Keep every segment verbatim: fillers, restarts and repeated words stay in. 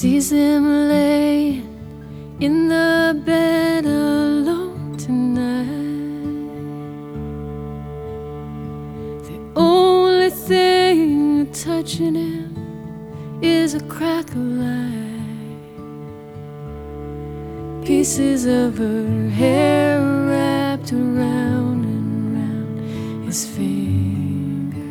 sees him laying in the bed alone tonight. The only thing touching him is a crack of light. Pieces of her hair wrapped around and round his finger,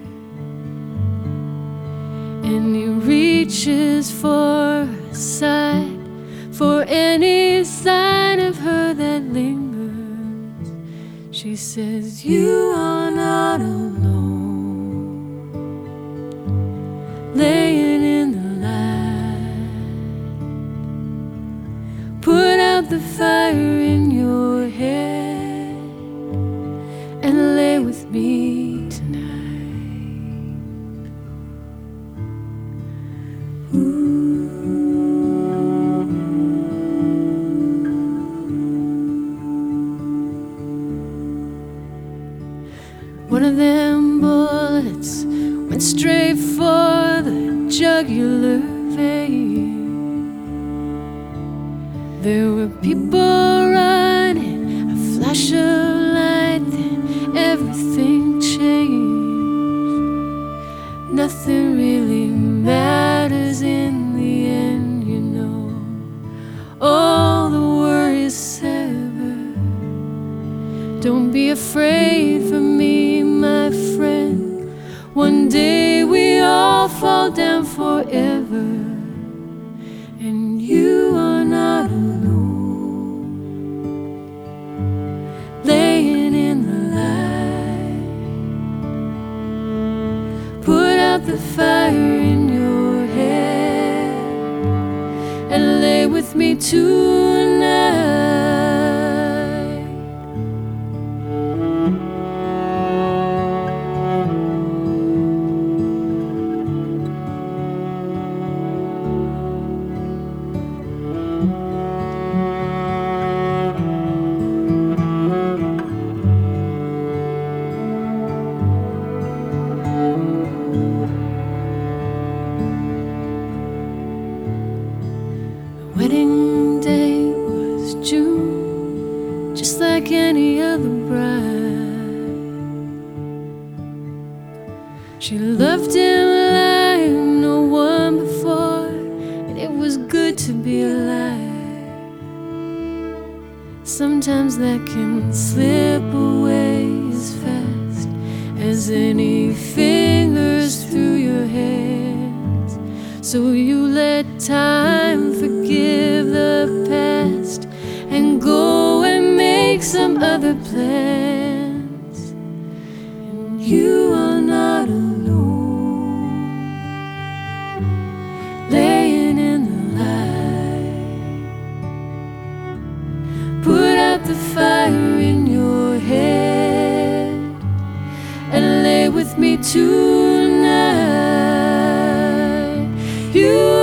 and he reaches for a sight, for any sign of her that lingers. She says, you are not alone, laying in the light. Put out the fire in your head and lay with me tonight. Ooh. One of them bullets went straight for the jugular vein. There were people running, a flash of light, then everything changed. Nothing really matters in the end, you know. All the worries severed. Don't be afraid for me, my friend. One day we all fall down forever, and you are not alone, laying in the light. Put out the fire in your head and lay with me tonight. Wedding day was June, just like any other bride. She loved him like no one before, and it was good to be alive. Sometimes that can slip away as fast as any fingers through your hands. So you let time forgive the past and go and make some other plans. And you are not alone, laying in the light. Put out the fire in your head and lay with me tonight. You